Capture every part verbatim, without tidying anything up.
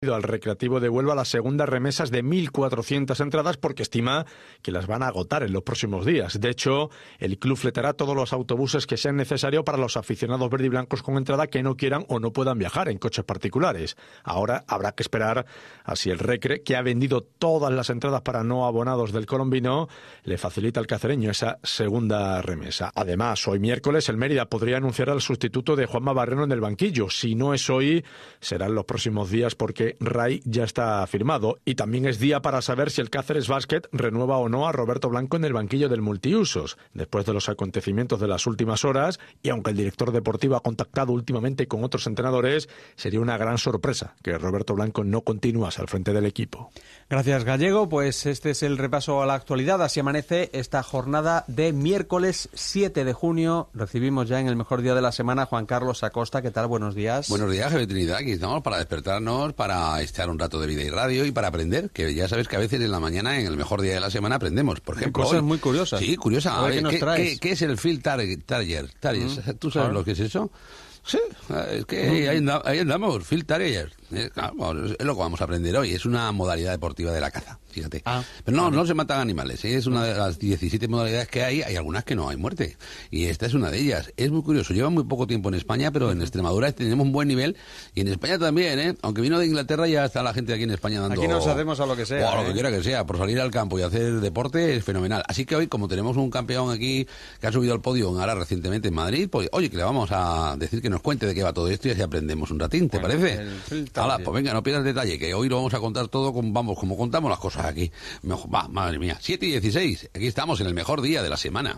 al Recreativo de Huelva las segundas remesas de mil cuatrocientas entradas porque estima que las van a agotar en los próximos días. De hecho, el club fletará todos los autobuses que sean necesarios para los aficionados verde y blancos con entrada que no quieran o no puedan viajar en coches particulares. Ahora habrá que esperar a si el Recre, que ha vendido todas las entradas para no abonados del colombino, le facilita al cacereño esa segunda remesa. Además, hoy miércoles el Mérida podría anunciar al sustituto de Juanma Barreno en el banquillo. Si no es hoy, será en los próximos días porque Ray ya está firmado. Y también es día para saber si el Cáceres Basket renueva o no a Roberto Blanco en el banquillo del multiusos, después de los acontecimientos de las últimas horas, y aunque el director deportivo ha contactado últimamente con otros entrenadores, sería una gran sorpresa que Roberto Blanco no continuase al frente del equipo. Gracias, Gallego. Pues este es el repaso a la actualidad. Así amanece esta jornada de miércoles siete de junio. Recibimos ya en el mejor día de la semana a Juan Carlos Acosta. ¿Qué tal? Buenos días. Buenos días, Javier Trinidad. Aquí estamos para despertarnos, para echar un rato de vida y radio y para aprender, que ya sabes que a veces en la mañana, en el mejor día de la semana, aprendemos. Por ejemplo, cosas hoy, muy curiosas. Sí, curiosa. A ver, ¿qué, nos ¿qué, traes? ¿qué, ¿Qué es el Field Target? Target, target. Mm, ¿Tú sabes claro. lo que es eso? Sí, es que mm. ahí, andamos, ahí andamos, Field Target. Es, es lo que vamos a aprender hoy. Es una modalidad deportiva de la caza, fíjate. Ah, Pero no, vale. no se matan animales, ¿eh? Es una de las diecisiete modalidades que hay. Hay algunas que no hay muerte. Y esta es una de ellas. Es muy curioso. Lleva muy poco tiempo en España, pero en Extremadura tenemos un buen nivel. Y en España también, ¿eh? Aunque vino de Inglaterra, ya está la gente aquí en España dando... Aquí nos hacemos a lo que sea. O a lo ¿eh? que quiera que sea. Por salir al campo y hacer deporte es fenomenal. Así que hoy, como tenemos un campeón aquí que ha subido al podio en ahora recientemente en Madrid, pues oye, que le vamos a decir que nos cuente de qué va todo esto y así aprendemos un ratín, ¿te bueno, parece? Hala, pues venga, no pierdas detalle, que hoy lo vamos a contar todo con, vamos, como contamos las cosas aquí. Mejor, va, madre mía, siete y dieciséis, aquí estamos en el mejor día de la semana.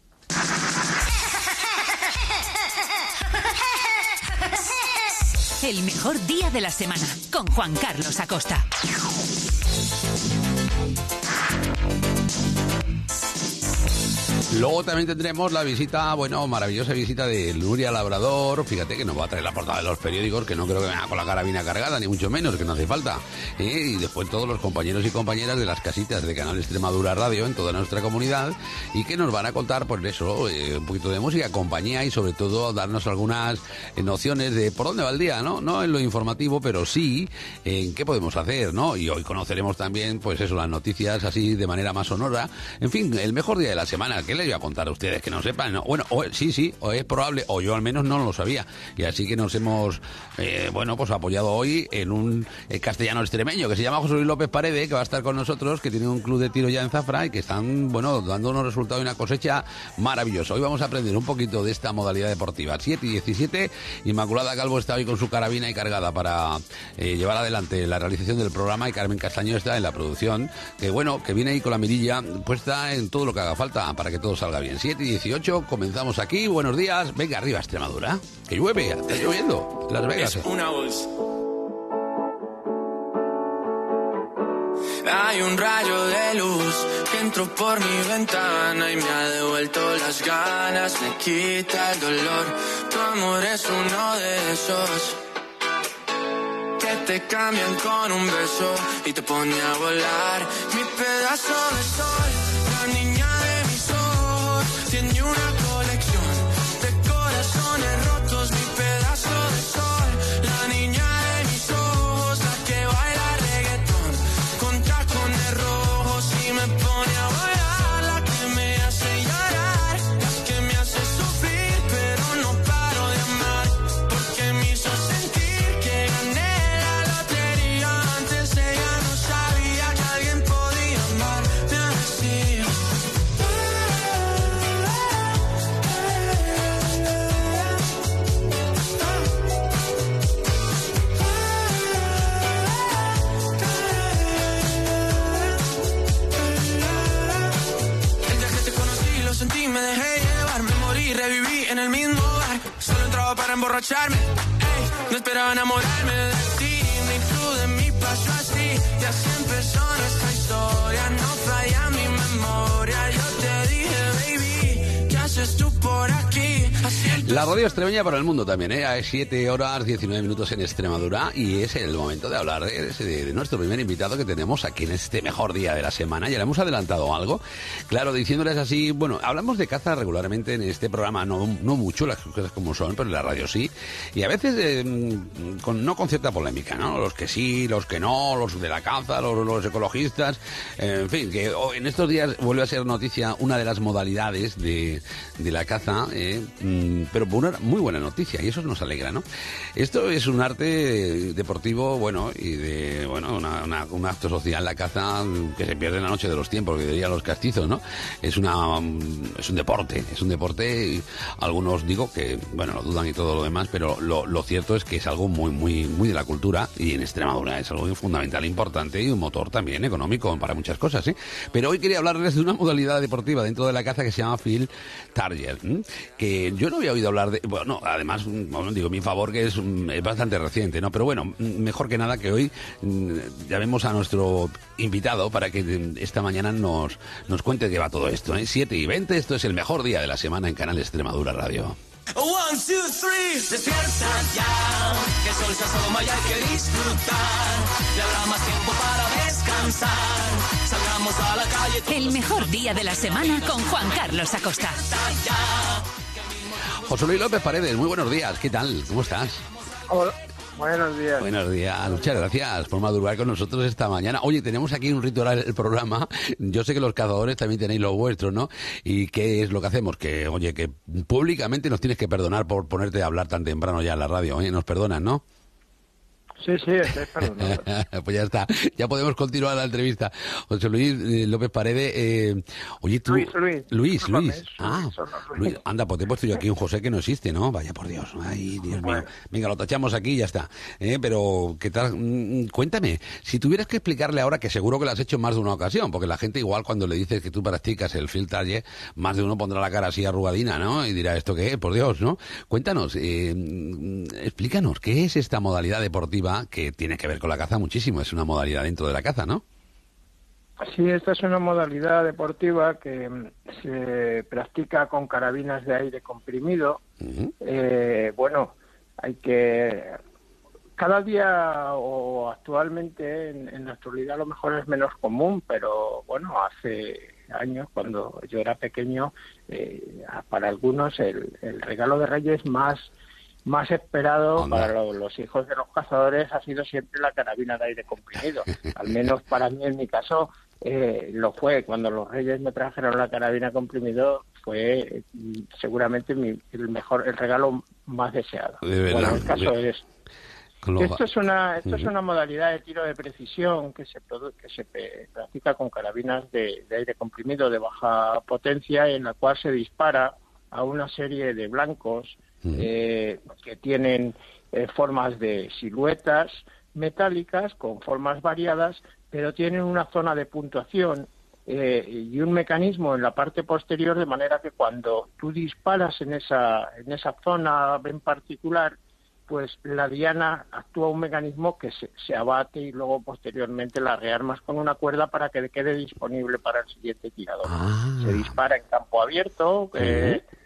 El mejor día de la semana, con Juan Carlos Acosta. Luego también tendremos la visita, bueno, maravillosa visita de Nuria Labrador. Fíjate que nos va a traer la portada de los periódicos, que no creo que venga con la carabina cargada, ni mucho menos, que no hace falta. ¿Eh? Y después todos los compañeros y compañeras de las casitas de Canal Extremadura Radio en toda nuestra comunidad, y que nos van a contar, por eso, eh, un poquito de música, compañía y sobre todo darnos algunas eh, nociones de por dónde va el día, ¿no? No en lo informativo, pero sí en qué podemos hacer, ¿no? Y hoy conoceremos también, pues eso, las noticias así de manera más sonora. En fin, el mejor día de la semana. ¿Qué les voy a contar a ustedes que no sepan? ¿No? Bueno, o, sí, sí, o es probable, o yo al menos no lo sabía. Y así que nos hemos, eh, bueno, pues apoyado hoy en un eh, castellano extremeño que se llama José Luis López Paredes, que va a estar con nosotros, que tiene un club de tiro ya en Zafra y que están, bueno, dando unos resultados y una cosecha maravillosa. Hoy vamos a aprender un poquito de esta modalidad deportiva. siete y diecisiete, Inmaculada Calvo está hoy con su carabina y cargada para eh, llevar adelante la realización del programa, y Carmen Castaño está en la producción, que bueno, que viene ahí con la mirilla puesta en todo lo que haga falta para que todo salga bien. siete y dieciocho, comenzamos aquí. Buenos días. Venga arriba, Extremadura. Que llueve, está lloviendo. Las Vegas. Es una voz. Hay un rayo de luz que entró por mi ventana y me ha devuelto las ganas, me quita el dolor. Tu amor es uno de esos que te cambian con un beso y te pone a volar. Mi pedazo de sol, la niña de mis ojos, tiene una colección de corazones rotos. Mi pedazo de sol, la niña de mis ojos, la que baila reggaetón con tacones rojos y me pone a volar. La que me hace llorar, la que me hace sufrir, pero no paro de amar, porque me hizo sentir que gané la lotería. Antes ella no sabía que alguien podía amarme así. El día que te conocí lo sentí, me dejé llevar, me morí, reviví en el mismo bar. Solo entraba para emborracharme, ey, no esperaba enamorarme de ti. Mi club de mí pasó así, y así empezó nuestra historia. No falla mi memoria, yo te dije, baby, ¿qué haces tú por aquí? Así La la radio extremeña para el mundo también, ¿eh? Hay siete horas diecinueve minutos en Extremadura y es el momento de hablar de, de, de nuestro primer invitado que tenemos aquí en este mejor día de la semana. Ya le hemos adelantado algo, claro, diciéndoles así, bueno, hablamos de caza regularmente en este programa, no, no mucho, las cosas como son, pero en la radio sí, y a veces eh, con, no con cierta polémica, ¿no? Los que sí, los que no, los de la caza, los, los ecologistas, eh, en fin, que oh, en estos días vuelve a ser noticia una de las modalidades de, de la caza, eh, pero por una muy buena noticia, y eso nos alegra, ¿no? Esto es un arte deportivo, bueno, y de, bueno, una, una, un acto social, la caza, que se pierde en la noche de los tiempos, que dirían los castizos, ¿no? Es una, es un deporte, es un deporte, y algunos digo que, bueno, lo dudan y todo lo demás, pero lo, lo cierto es que es algo muy, muy, muy de la cultura, y en Extremadura es algo fundamental, importante, y un motor también económico para muchas cosas, ¿eh? Pero hoy quería hablarles de una modalidad deportiva dentro de la caza que se llama Field Target, ¿eh? Que yo no había oído hablar de, bueno, además, bueno, digo, mi favor que es, es bastante reciente, ¿no? Pero bueno, mejor que nada que hoy llamemos a nuestro invitado para que esta mañana nos, nos cuente de qué va todo esto, ¿eh? siete y veinte, esto es el mejor día de la semana en Canal Extremadura Radio. One, two, three, despierta ya, que el sol se asoma y hay que disfrutar, y habrá más tiempo para descansar, salgamos a la calle. El mejor día de la semana con Juan Carlos Acosta. José Luis López Paredes, muy buenos días, ¿qué tal? ¿Cómo estás? Hola. Buenos días. Buenos días, muchas gracias por madrugar con nosotros esta mañana. Oye, tenemos aquí un ritual el programa. Yo sé que los cazadores también tenéis lo vuestro, ¿no? ¿Y qué es lo que hacemos? Que, oye, que públicamente nos tienes que perdonar por ponerte a hablar tan temprano ya en la radio, ¿eh? Nos perdonas, ¿no? Sí, sí, estoy perdonado. Pues ya está, ya podemos continuar la entrevista. José Luis eh, López Paredes, eh, oye tú... Luis, Luis. Luis, Luis. Ah, Luis, Luis. Luis. Anda, pues te he puesto yo aquí un José que no existe, ¿no? Vaya por Dios, ay, Dios mío. Venga, lo tachamos aquí y ya está. Eh, pero, ¿qué tal? Mm, cuéntame, si tuvieras que explicarle ahora, que seguro que lo has hecho en más de una ocasión, porque la gente igual cuando le dices que tú practicas el Field Target, más de uno pondrá la cara así arrugadina, ¿no? Y dirá, ¿esto qué es? Por Dios, ¿no? Cuéntanos, eh, explícanos, ¿qué es esta modalidad deportiva que tiene que ver con la caza muchísimo? Es una modalidad dentro de la caza, ¿no? Sí, esta es una modalidad deportiva que se practica con carabinas de aire comprimido. Uh-huh. Eh, bueno, hay que... Cada día o actualmente, en, en la actualidad a lo mejor es menos común, pero bueno, hace años, cuando yo era pequeño, eh, para algunos el, el regalo de Reyes más... más esperado Onda. para lo, los hijos de los cazadores ha sido siempre la carabina de aire comprimido. Al menos para mí, en mi caso, eh, lo fue. Cuando los Reyes me trajeron la carabina comprimido, fue seguramente mi, el mejor, el regalo más deseado. De verdad, bueno, el caso de... es... Esto es una esto uh-huh. es una modalidad de tiro de precisión que se produ- que se pe- practica con carabinas de, de aire comprimido de baja potencia, en la cual se dispara a una serie de blancos Eh, que tienen eh, formas de siluetas metálicas con formas variadas, pero tienen una zona de puntuación eh, y un mecanismo en la parte posterior, de manera que cuando tú disparas en esa en esa zona en particular, pues la diana actúa un mecanismo que se, se abate y luego posteriormente la rearmas con una cuerda para que quede disponible para el siguiente tirador. Ah. Se dispara en campo abierto, eh, uh-huh.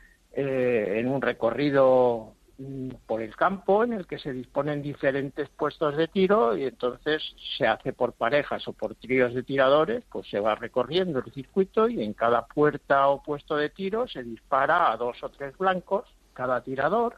Eh, en un recorrido mm, por el campo en el que se disponen diferentes puestos de tiro, y entonces se hace por parejas o por tríos de tiradores, pues se va recorriendo el circuito y en cada puerta o puesto de tiro se dispara a dos o tres blancos cada tirador,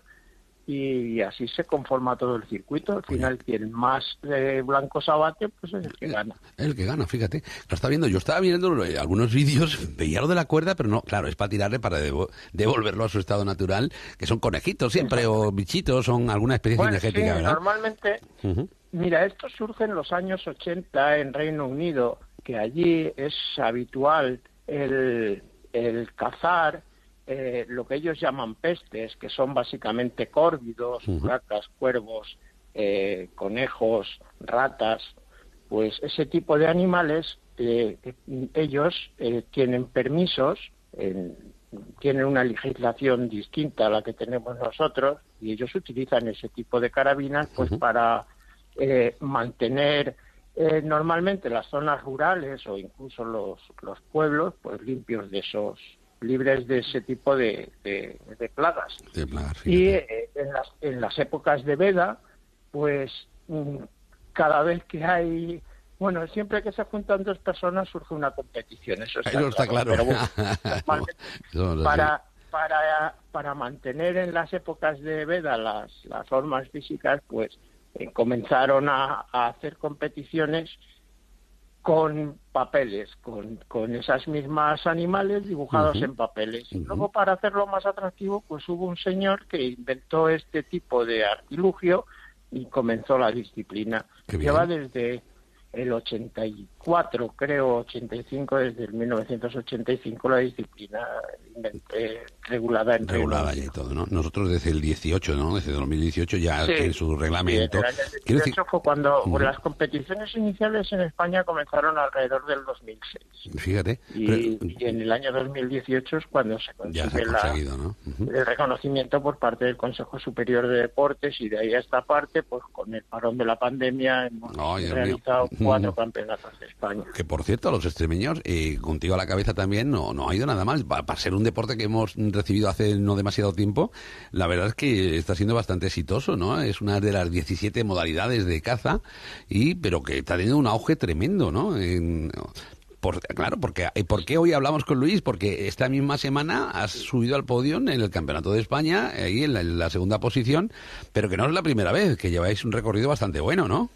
y así se conforma todo el circuito. Al final, quien más eh, blancos abate, pues es el que gana. El que gana, fíjate. Lo está viendo. Yo estaba viendo algunos vídeos, veía lo de la cuerda, pero no, claro, es para tirarle, para devo- devolverlo a su estado natural, que son conejitos siempre, o bichitos, son alguna especie bueno, energética, sí, ¿verdad? Normalmente, uh-huh. Mira, esto surge en los años ochenta en Reino Unido, que allí es habitual el, el cazar Eh, lo que ellos llaman pestes, que son básicamente córvidos, uh-huh. racas, cuervos, eh, conejos, ratas. Pues ese tipo de animales, eh, ellos eh, tienen permisos, eh, tienen una legislación distinta a la que tenemos nosotros, y ellos utilizan ese tipo de carabinas pues uh-huh. para eh, mantener eh, normalmente las zonas rurales o incluso los, los pueblos pues limpios de esos libres de ese tipo de, de, de plagas. De plagas, y eh, en, las, en las épocas de veda, pues mm, cada vez que hay... Bueno, siempre que se juntan dos personas surge una competición, eso está, eso está claro. claro. Pero bueno, no, para, para, para mantener en las épocas de veda las, las formas físicas, pues eh, comenzaron a, a hacer competiciones con papeles, con, con esas mismas animales dibujados uh-huh. en papeles. Uh-huh. Luego, para hacerlo más atractivo, pues hubo un señor que inventó este tipo de artilugio y comenzó la disciplina. Lleva desde el ochenta y cuatro, creo, ochenta y cinco, desde el mil novecientos ochenta y cinco la disciplina eh, regulada en regulada ya y todo, ¿no? Nosotros desde el dieciocho, ¿no? Desde dos mil dieciocho ya sí, en su reglamento. Sí, en el año dieciocho decir... fue cuando uh-huh. las competiciones iniciales en España comenzaron alrededor del dos mil seis. Fíjate. Y, pero... y en el año dos mil dieciocho es cuando se consigue ya se ha conseguido, la, ¿no? Uh-huh. el reconocimiento por parte del Consejo Superior de Deportes, y de ahí a esta parte, pues con el parón de la pandemia hemos oh, realizado mío. cuatro uh-huh. campeonatos de España. Que por cierto, los extremeños, eh, contigo a la cabeza también, no, no ha ido nada mal. Para, para ser un deporte que hemos recibido hace no demasiado tiempo, la verdad es que está siendo bastante exitoso, ¿no? Es una de las diecisiete modalidades de caza, y pero que está teniendo un auge tremendo, ¿no? En, por, claro, porque ¿por qué hoy hablamos con Luis? Porque esta misma semana has subido al podio en el Campeonato de España, ahí en la, en la segunda posición, pero que no es la primera vez, que lleváis un recorrido bastante bueno, ¿no?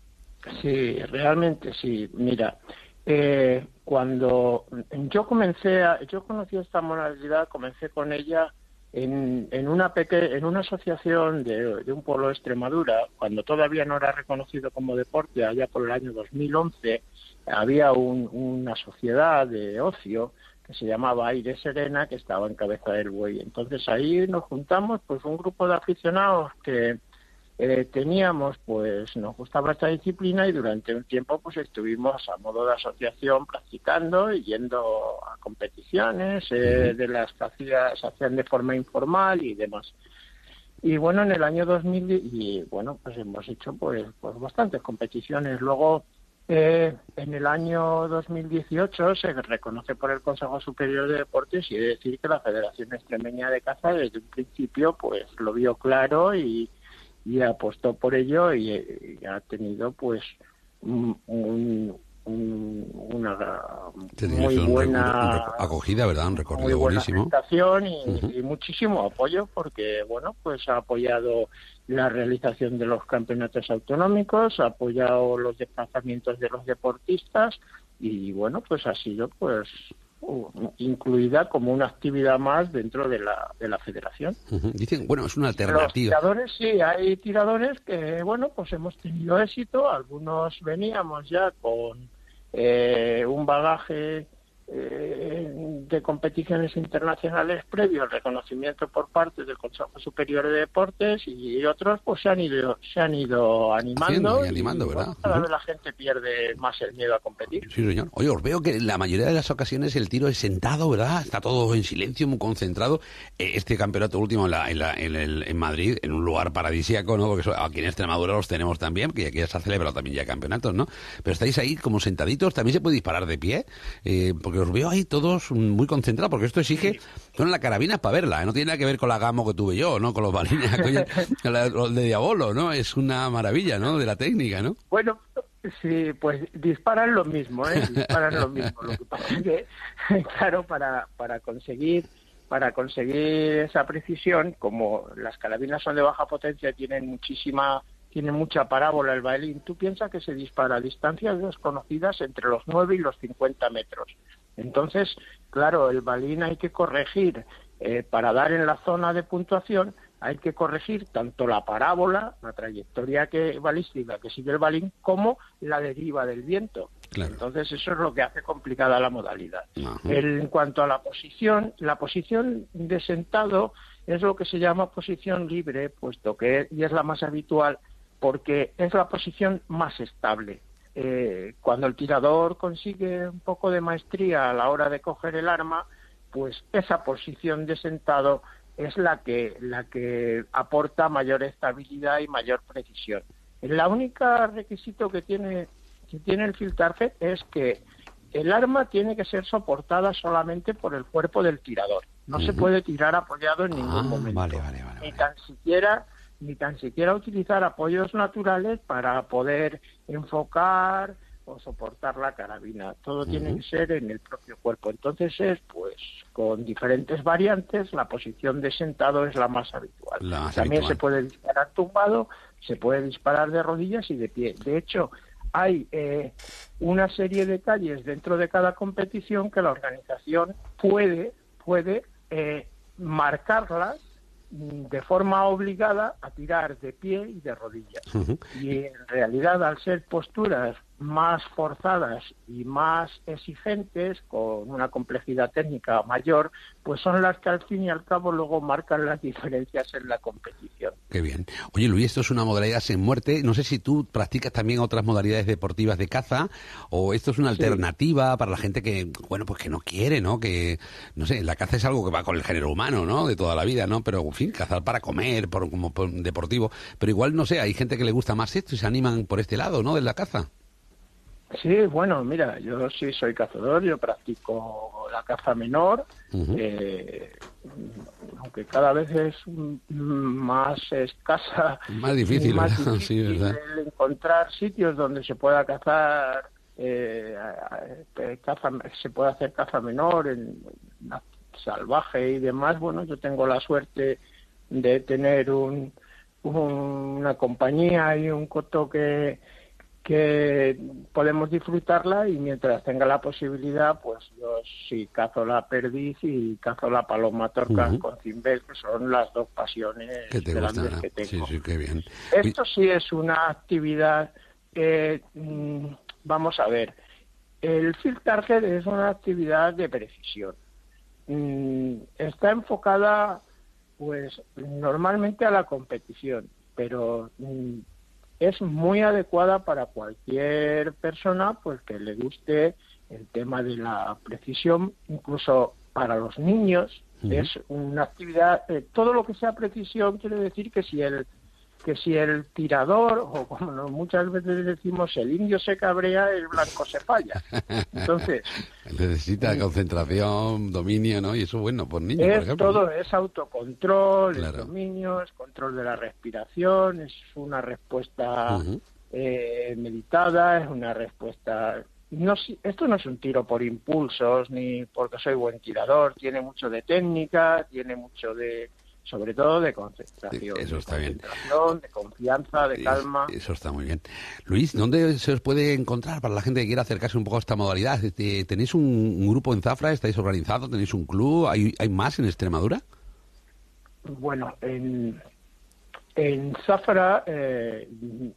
Sí, realmente sí. Mira, eh, cuando yo comencé, a, yo conocí esta modalidad, comencé con ella en, en una peque, en una asociación de, de un pueblo de Extremadura, cuando todavía no era reconocido como deporte, allá por el año dos mil once, había un, una sociedad de ocio que se llamaba Aire Serena, que estaba en Cabeza del Buey. Entonces ahí nos juntamos, pues un grupo de aficionados que Eh, teníamos, pues nos gustaba esta disciplina, y durante un tiempo pues estuvimos a modo de asociación practicando y yendo a competiciones eh, de las que hacía, se hacían de forma informal y demás. Y bueno, en el año dos mil, y bueno, pues hemos hecho pues, pues bastantes competiciones. Luego, eh, en el año dos mil dieciocho se reconoce por el Consejo Superior de Deportes, y he de decir que la Federación Extremeña de Caza desde un principio pues lo vio claro y y apostó por ello, y, y ha tenido pues un, un, un, una muy buena un, un, acogida, ¿verdad? Un recorrido muy buena buenísimo aceptación y, uh-huh. y muchísimo apoyo, porque bueno, pues ha apoyado la realización de los campeonatos autonómicos, ha apoyado los desplazamientos de los deportistas, y bueno, pues ha sido pues incluida como una actividad más dentro de la de la federación. Uh-huh. Dicen, bueno, es una alternativa. Los tiradores, sí, hay tiradores que, bueno, pues hemos tenido éxito. Algunos veníamos ya con eh, un bagaje eh, de competiciones internacionales previo al reconocimiento por parte del Consejo Superior de Deportes, y otros pues se han ido se han ido animando, y animando, y, ¿verdad? Bueno, cada uh-huh. vez la gente pierde más el miedo a competir. Sí, señor. Oye, os veo que en la mayoría de las ocasiones el tiro es sentado, ¿verdad? Está todo en silencio, muy concentrado. Este campeonato último en, la, en, la, en, el, en Madrid, en un lugar paradisíaco, ¿no? Porque aquí en Extremadura los tenemos también, que aquí ya se ha celebrado también ya campeonatos, ¿no? Pero estáis ahí como sentaditos. También se puede disparar de pie, eh, porque os veo ahí todos muy concentrados, porque esto exige... Bueno, la carabina es para verla, ¿eh? No tiene nada que ver con la Gamo que tuve yo, ¿no? Con los balines, los de Diabolo, ¿no? Es una maravilla, ¿no? De la técnica, ¿no? Bueno, sí, pues disparan lo mismo, ¿eh? Disparan lo mismo. Lo que pasa es que, claro, para, para conseguir para conseguir esa precisión, como las carabinas son de baja potencia, tienen muchísima... tiene mucha parábola el balín. Tú piensas que se dispara a distancias desconocidas entre los nueve y los cincuenta metros. Entonces, claro, el balín hay que corregir. Eh, para dar en la zona de puntuación hay que corregir tanto la parábola, la trayectoria que balística que sigue el balín, como la deriva del viento. Claro. Entonces, eso es lo que hace complicada la modalidad. Uh-huh. El, en cuanto a la posición, la posición de sentado es lo que se llama posición libre, puesto que y es la más habitual, porque es la posición más estable. Eh, cuando el tirador consigue un poco de maestría a la hora de coger el arma, pues esa posición de sentado es la que la que aporta mayor estabilidad y mayor precisión. La única requisito que tiene que tiene el Filtrafet es que el arma tiene que ser soportada solamente por el cuerpo del tirador. No uh-huh. se puede tirar apoyado en ningún ah, momento. Vale, vale, vale, ni vale. tan siquiera ni tan siquiera utilizar apoyos naturales para poder enfocar o soportar la carabina. Todo uh-huh. tiene que ser en el propio cuerpo. Entonces es, pues, con diferentes variantes, la posición de sentado es la más habitual. La más También habitual. se puede disparar tumbado, se puede disparar de rodillas y de pie. De hecho, hay eh, una serie de calles dentro de cada competición que la organización puede, puede eh, marcarlas de forma obligada a tirar de pie y de rodillas. Uh-huh. Y en realidad, al ser posturas más forzadas y más exigentes, con una complejidad técnica mayor, pues son las que al fin y al cabo luego marcan las diferencias en la competición. Qué bien. Oye, Luis, esto es una modalidad sin muerte. No sé si tú practicas también otras modalidades deportivas de caza, o esto es una Sí. alternativa para la gente que, bueno, pues que no quiere, ¿no? Que, no sé, la caza es algo que va con el género humano, ¿no? De toda la vida, ¿no? Pero, en fin, cazar para comer, por, como por deportivo. Pero igual, no sé, hay gente que le gusta más esto y se animan por este lado, ¿no? De la caza. Sí, bueno, mira, yo sí soy cazador, yo practico la caza menor, uh-huh. eh, aunque cada vez es más escasa, más difícil, más ¿verdad? difícil Sí, ¿verdad? el encontrar sitios donde se pueda cazar, eh, caza, se puede hacer caza menor, en, en salvaje y demás. Bueno, yo tengo la suerte de tener un, un, una compañía y un coto que que podemos disfrutarla, y mientras tenga la posibilidad, pues yo sí cazo la perdiz y cazo la paloma torcas uh-huh. con cimbel, que son las dos pasiones grandes gusta, que tengo. Sí, sí, qué bien. Esto sí es una actividad que, mmm, vamos a ver, el field target es una actividad de precisión. Mm, está enfocada, pues, normalmente a la competición, pero mm, es muy adecuada para cualquier persona, pues, que le guste el tema de la precisión, incluso para los niños. Uh-huh. Es una actividad, eh, todo lo que sea precisión quiere decir que si el que si el tirador, o como muchas veces decimos, el indio se cabrea, el blanco se falla. Entonces necesita concentración, dominio, ¿no? Y eso, bueno, por niños, es por ejemplo, todo, ¿no? Es autocontrol, claro. Es dominio, es control de la respiración, es una respuesta uh-huh. eh, meditada, es una respuesta... No, esto no es un tiro por impulsos, ni porque soy buen tirador, tiene mucho de técnica, tiene mucho de... sobre todo de concentración, eso está de, bien. concentración de confianza, de calma. Eso está muy bien. Luis, ¿dónde se os puede encontrar para la gente que quiera acercarse un poco a esta modalidad? ¿Tenéis un, un grupo en Zafra? ¿Estáis organizados? ¿Tenéis un club? ¿Hay, hay más en Extremadura? Bueno, en, en Zafra eh,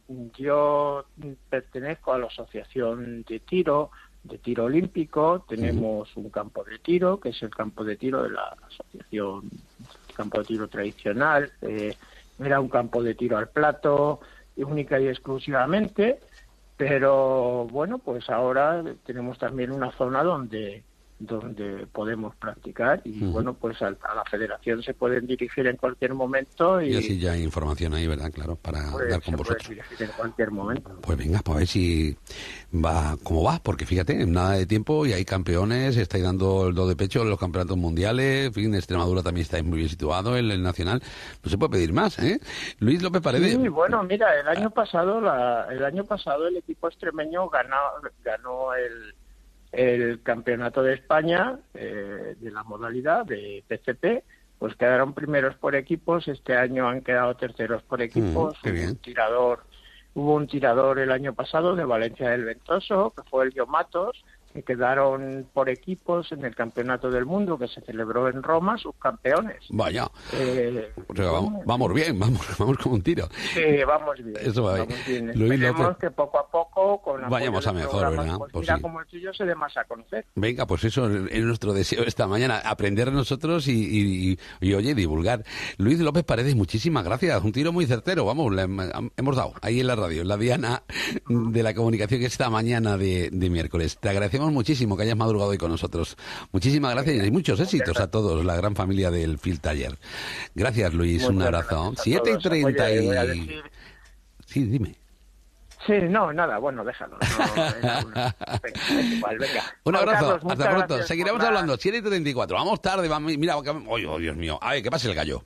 yo pertenezco a la Asociación de Tiro, de Tiro Olímpico. Tenemos uh-huh. un campo de tiro, que es el campo de tiro de la Asociación campo de tiro tradicional, eh, era un campo de tiro al plato, única y exclusivamente, pero bueno, pues ahora tenemos también una zona donde donde podemos practicar y uh-huh. bueno, pues a, a la federación se pueden dirigir en cualquier momento y, y así ya hay información ahí, ¿verdad? Claro, para pues, dar con se vosotros. puede dirigir en cualquier momento. Pues venga, pues a ver si va cómo va, porque fíjate, en nada de tiempo y hay campeones, estáis dando el do de pecho en los campeonatos mundiales, en fin, Extremadura también estáis muy bien situado, en el nacional, no se puede pedir más, ¿eh? Luis López Paredes. Sí, bueno, mira, el año pasado, la, el año pasado el equipo extremeño ganó, ganó el el campeonato de España eh, de la modalidad de P C P, pues quedaron primeros por equipos. Este año han quedado terceros por equipos. Mm, hubo un tirador, hubo un tirador el año pasado de Valencia del Ventoso, que fue el Matos, que quedaron por equipos en el Campeonato del Mundo que se celebró en Roma, subcampeones. Vaya, eh, o sea, vamos, vamos bien, vamos, vamos como un tiro. Sí, vamos bien. Eso va vamos bien. Luis Esperemos López, que poco a poco, con vayamos a mejor, ¿verdad? Pues pues mira, sí. como el tuyo se dé más a conocer. Venga, pues eso es nuestro deseo esta mañana, aprender nosotros y, y, y, y oye, divulgar. Luis López Paredes, muchísimas gracias, un tiro muy certero, vamos, le hemos dado ahí en la radio, en la diana de la comunicación que esta mañana de, de miércoles. Te agradecemos muchísimo que hayas madrugado hoy con nosotros. Muchísimas gracias y muchos éxitos a todos, la gran familia del Field Taller. Gracias, Luis, un abrazo. siete y treinta y... Decir... Sí, dime. Sí, no, nada, bueno, déjalo. No, venga, venga, es igual, venga. Un abrazo, Carlos, hasta pronto. Seguiremos la... hablando, siete y treinta y cuatro. Vamos tarde, vamos, mira, oh, oh, Dios mío. A ver, ¿qué pasa el gallo?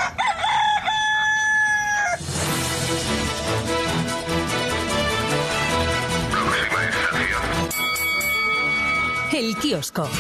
El kiosco.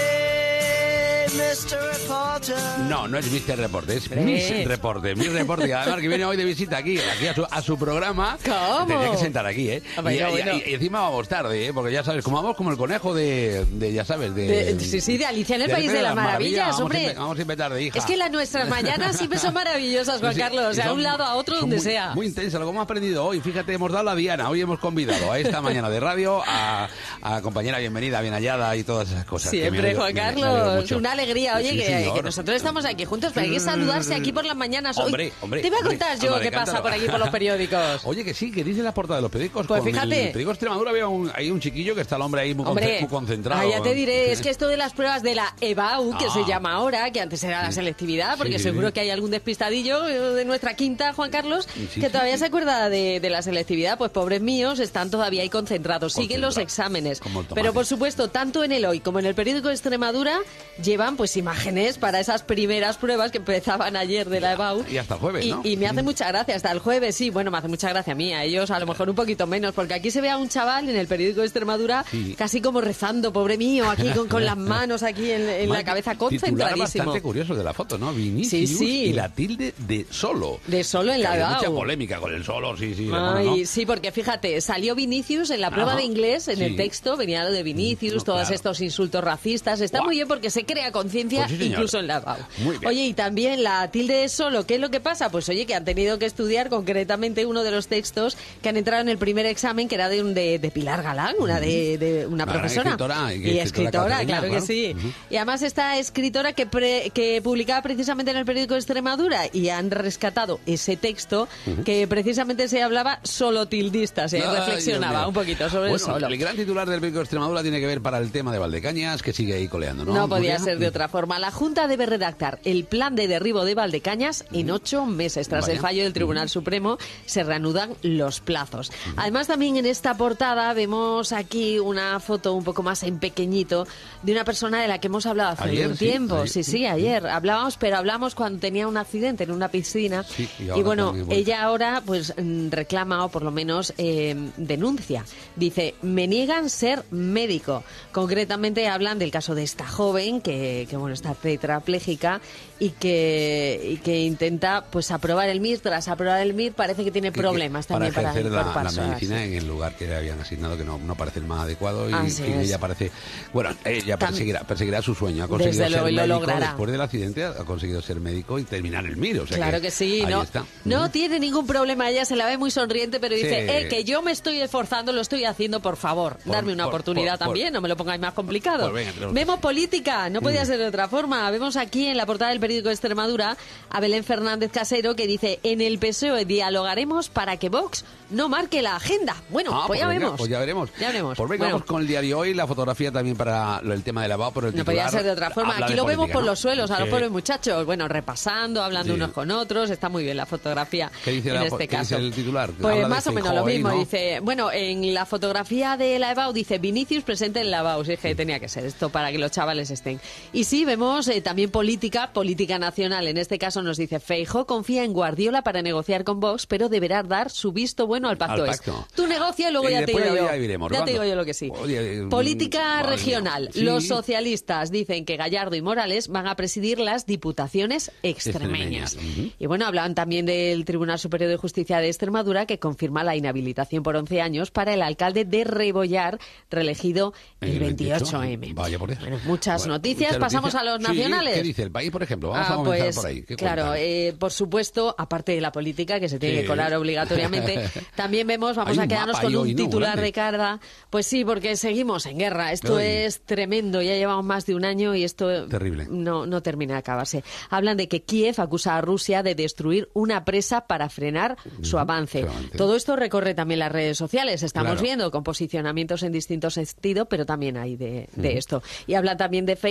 No, no es mister Reporte, es Miss Reporte. Miss Reporte, además que viene hoy de visita aquí, aquí a su, a su programa. ¿Cómo? Tenía que sentar aquí, ¿eh? Ah, bueno, y, bueno. y, y encima vamos tarde, ¿eh? Porque ya sabes, como vamos como el conejo de, de ya sabes, de... De- sí, sí, de Alicia en el País de las Maravillas, vamos hombre. Siempre, vamos siempre tarde, hija. Es que las nuestras mañanas siempre son maravillosas, Juan Sí, Carlos, de son- un lado a otro, son donde muy, sea. Muy intensa, lo que hemos aprendido hoy. Fíjate, hemos dado la diana. Hoy hemos convidado a esta mañana de radio a, a compañera bienvenida, bien hallada y todas esas cosas. que me Siempre, alegro- Juan me- me alegro Carlos, mucho. una alegría. Oye, Sí, que, señor. que nosotros estamos aquí juntos, pero hay que saludarse aquí por las mañanas. Hoy Hombre, hombre, te voy a hombre, contar yo anda de qué pasa cántaro. por aquí por los periódicos. Oye, que sí, que dice la portada de los periódicos. Pues con fíjate. El periódico Extremadura había un, hay un chiquillo que está el hombre ahí muy, Hombre, conce- muy concentrado. ah, ya te diré, es que esto de las pruebas de la E B A U, que Ah. se llama ahora, que antes era la selectividad, porque Sí, seguro sí. que hay algún despistadillo de nuestra quinta, Juan Carlos, Sí, que sí, todavía sí. se acuerda de, de la selectividad. Pues pobres míos, están todavía ahí concentrados, siguen los Concentrados, exámenes. como el tomate. Pero por supuesto, tanto en el Hoy como en el periódico de Extremadura llevan pues imágenes para esas primeras pruebas que empezaban ayer de la E B A U. Y hasta el jueves, Y, ¿no? y me hace mucha gracia, hasta el jueves, sí, bueno, me hace mucha gracia a mí, a ellos a lo mejor un poquito menos, porque aquí se ve a un chaval en el periódico de Extremadura Sí. casi como rezando, pobre mío, aquí con, con las manos aquí en, en la Más cabeza, titular concentradísimo. bastante curioso de la foto, ¿no? Vinicius Sí, sí. y la tilde de solo. De solo en Que la había E B A U. mucha polémica con el solo, sí, sí. bueno, Ay, ¿no? sí, porque fíjate, salió Vinicius en la prueba Ajá. de inglés, en Sí. el texto, venía lo de Vinicius, No, todos claro. estos insultos racistas. Está Guau. muy bien porque se crea conciencia Pues sí, señor. incluso en la E B A U. Muy bien. Oye, y también la tilde de solo, ¿qué es lo que pasa? Pues oye, que han tenido que estudiar concretamente uno de los textos que han entrado en el primer examen, que era de, un, de, de Pilar Galán, una de, de una Una profesora. escritora, y y que escritora, escritora claro que catalana, sí. claro. Ujú. Y además esta escritora que, pre- que publicaba precisamente en el periódico de Extremadura, y han rescatado ese texto que precisamente se hablaba solo tildista, se Ay, Dios reflexionaba mío. un poquito sobre bueno, el solo. El gran titular del periódico Extremadura tiene que ver para el tema de Valdecañas, que sigue ahí coleando, ¿no? No podía Nuria? ser de otra forma. La Junta debe redactar el plan de derribo de Valdecañas en ocho meses. Tras Vaya. el fallo del Tribunal Supremo se reanudan los plazos. Además, también en esta portada vemos aquí una foto un poco más en pequeñito de una persona de la que hemos hablado hace Ayer, un sí, tiempo. ayer, sí, sí. sí, ayer. Hablábamos, pero hablamos cuando tenía un accidente en una piscina. Sí, y y ahora bueno, también vuelve. ella ahora pues mm, reclama o por lo menos eh, denuncia. Dice, me niegan ser médico. Concretamente hablan del caso de esta joven que, que bueno, está tetrapléjica y que, y que intenta pues aprobar el M I R. Tras aprobar el M I R parece que tiene Que- que problemas para también para ejercer la, la incorporarse. medicina en el lugar que le habían asignado, que no, no parece el más adecuado, y, Así y es. ella parece, bueno, ella Tam- perseguirá, perseguirá su sueño, ha conseguido Desde ser luego, y lo médico logrará. después del accidente, ha conseguido ser médico y terminar el M I R, o sea Claro que, sí, ahí no, está. no Mm. tiene ningún problema, ella se la ve muy sonriente, pero dice, Sí. eh, que yo me estoy esforzando, lo estoy haciendo, por favor, Por- darme una por- oportunidad por- por- también, no me lo pongáis más complicado. Pues venga, tenemos Vemos que- política, no podía Mm. ser de otra forma. Vemos aquí en la portada del periódico de Extremadura a Belén Fernández Casero que dice, en el P S O E dialogaremos para que Vox no marque la agenda. Bueno, Ah, pues ya venga, vemos. Pues ya veremos. Ya veremos. Pues venga, Bueno. vamos con el diario hoy, la fotografía también para lo- el tema de lavado, pero el No podía titular ser de otra forma. habla Aquí de lo vemos política, por ¿no? los suelos, a los Sí. pobres muchachos. Bueno, repasando, hablando Sí. unos con otros. Está muy bien la fotografía ¿Qué dice en la- este qué dice caso. el titular? Pues Habla de más o menos Feijóo lo ahí, mismo. ¿no? Dice, bueno, en la fotografía de la E B A U dice Vinicius presente en la E B A U. Sí, es que tenía que ser esto para que los chavales estén. Y sí, vemos eh, también política, política nacional. En este caso nos dice, Feijóo confía en Guardiola para negociar con Vox, pero deberá dar su visto bueno al pacto. Al Es. pacto. Tú negocia y luego Y ya te después digo ya- yo. ya iremos, Ya te Rolando. digo yo lo que sí. Oye, eh, Política madre mía. regional. Sí. Los socialistas dicen que Gallardo y Morales van a presidir las diputaciones extremeñas. Extremeñas, ujú. Y bueno, hablan también del Tribunal Superior de Justicia de Extremadura, que confirma la inhabilitación por once años para el alcalde de Rebollar, reelegido el, El veintiocho eme. Vaya por eso. Bueno, muchas Bueno, noticias. muchas Pasamos noticias. a los Sí, nacionales. ¿qué dice el país, por ejemplo? Vamos Ah, a comenzar pues, por ahí. ¿Qué claro, cuentan? eh, por supuesto, aparte de la política, que se tiene Sí. que colar obligatoriamente, también vemos, vamos Hay a un quedarnos mapa con ahí un hoy, ¿no? titular Grande. de carga. Pues sí, porque seguimos en guerra. Esto Ay. es tremendo. Ya llevamos más de un año y esto Terrible. no, no termina de acabarse. Hablan de que Kiev acusa a Rusia de destruir una presa para frenar su avance. su avance. Todo esto recorre también las redes sociales. Estamos Claro. viendo con posicionamientos en distintos sentidos, pero también hay de, de esto. Y habla también de Feijóo, que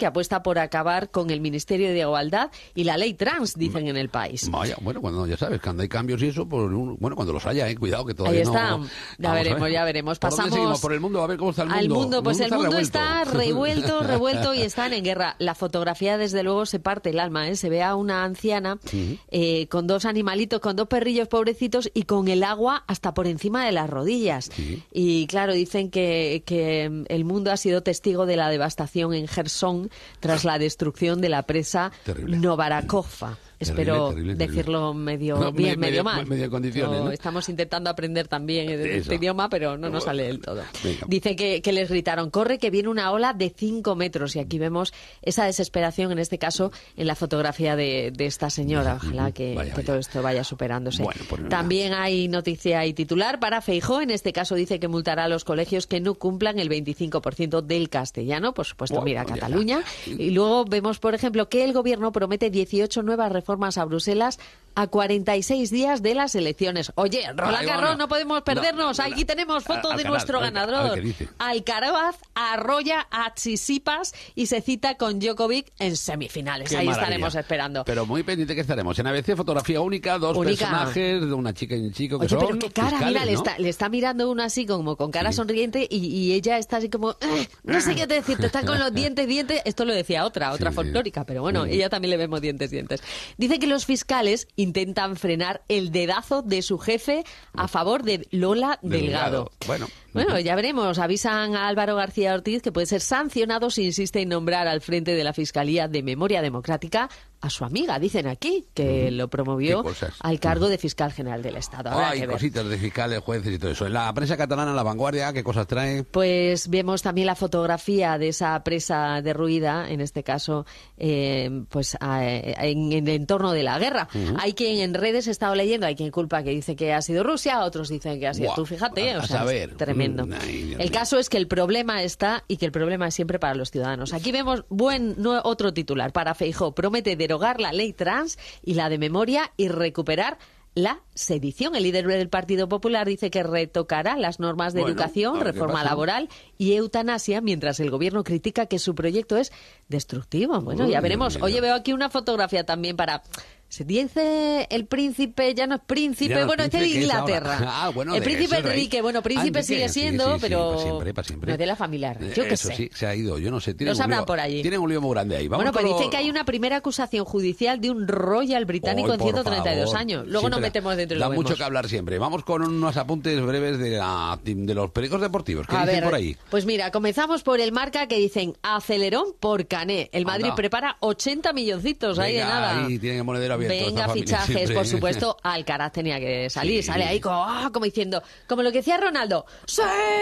que apuesta por acabar con el Ministerio de Igualdad y la ley trans, dicen en El País. Vaya, bueno, cuando ya sabes, cuando hay cambios y eso, pues, bueno, cuando los haya, eh, cuidado, que todavía Ahí está, no... ya veremos, ya veremos. ¿Por Pasamos dónde seguimos? Por el mundo, a ver cómo está el mundo. Al mundo, pues el mundo, está, está revuelto, revuelto y están en guerra. La fotografía, desde luego, se parte el alma, ¿eh? Se ve a una anciana uh-huh. eh, con dos animalitos, con dos perrillos pobrecitos y con el agua hasta por encima de las rodillas. Sí. Y claro, dicen que, que el mundo ha sido testigo de la devastación en Jersón tras la destrucción de la presa Novarakova. Espero terrible, terrible, decirlo medio no, bien, me, medio, medio mal. Medio condiciones, ¿no? Estamos intentando aprender también este idioma, pero no nos sale del todo. Venga. Dice que, que les gritaron, corre que viene una ola de cinco metros. Y aquí vemos esa desesperación, en este caso, en la fotografía de, de esta señora. Ojalá que, vaya, que vaya. todo esto vaya superándose. Bueno, pues también hay noticia y titular para Feijóo. En este caso dice que multará a los colegios que no cumplan el veinticinco por ciento del castellano. Por supuesto, bueno, mira, pues Cataluña. Ya, ya. Y luego vemos, por ejemplo, que el gobierno promete dieciocho nuevas reformas reformas a Bruselas a cuarenta y seis días de las elecciones. Oye, Roland Garros, no podemos perdernos. No, no, Aquí no, tenemos foto de nuestro ganador. Alcaraz arrolla a Tsitsipas y se cita con Djokovic en semifinales. Qué Ahí maravilla. Estaremos esperando. Pero muy pendiente que estaremos. En A B C, fotografía única, dos única. personajes, de una chica y un chico que Oye, son pero qué cara, fiscales, mira, ¿no? le, está, le está mirando uno así como con cara sí. sonriente y, y ella está así como, eh, no sé qué decirte, está con los dientes, dientes. Esto lo decía otra, otra sí, folclórica, pero bueno, sí. ella también le vemos dientes, dientes. Dice que los fiscales intentan frenar el dedazo de su jefe a favor de Lola Delgado. Delgado. Bueno. Bueno, ya veremos. Avisan a Álvaro García Ortiz que puede ser sancionado si insiste en nombrar al frente de la Fiscalía de Memoria Democrática a su amiga, dicen aquí, que uh-huh. lo promovió al cargo de fiscal general del Estado. Habrá Hay cositas de fiscales, jueces y todo eso. En la prensa catalana, La Vanguardia, ¿qué cosas trae? Pues vemos también la fotografía de esa presa derruida, en este caso, eh, pues a, en, en el entorno de la guerra. Uh-huh. Hay quien en redes ha estado leyendo, hay quien culpa que dice que ha sido Rusia, otros dicen que ha sido wow. tú, fíjate, a, o sea, a saber. tremendo. Mm, ay, el caso es que el problema está y que el problema es siempre para los ciudadanos. Aquí vemos buen no, otro titular para Feijóo. Promete derogar la ley trans y la de memoria y recuperar la sedición. El líder del Partido Popular dice que retocará las normas de bueno, educación, reforma laboral y eutanasia, mientras el gobierno critica que su proyecto es destructivo. Bueno, Uy, ya veremos. Oye, veo aquí una fotografía también para... Se dice el príncipe, ya no es príncipe, no, bueno, este de Inglaterra. Ah, bueno, el príncipe Enrique, bueno, príncipe ah, sigue siendo, sí, sí, pero sí, para siempre, para siempre. no es de la familia real, yo qué Eso sé. sí, se ha ido, yo no sé. Lo sabrán por allí. Tienen un lío muy grande ahí. Vamos bueno, pues lo... dicen que hay una primera acusación judicial de un royal británico Hoy, en ciento treinta y dos favor. años. Luego siempre nos metemos dentro de Da lo mucho vemos. que hablar siempre. Vamos con unos apuntes breves de, la, de los periódicos deportivos. ¿Qué A dicen ver, por ahí? Pues mira, comenzamos por el Marca que dicen acelerón por Cané. El Madrid Anda. prepara ochenta milloncitos ahí de nada. Ahí tienen el monedero abierto. Venga, fichajes, siempre. Por supuesto. Alcaraz tenía que salir, sí. sale ahí como, oh, como diciendo, como lo que decía Ronaldo, ¡sí!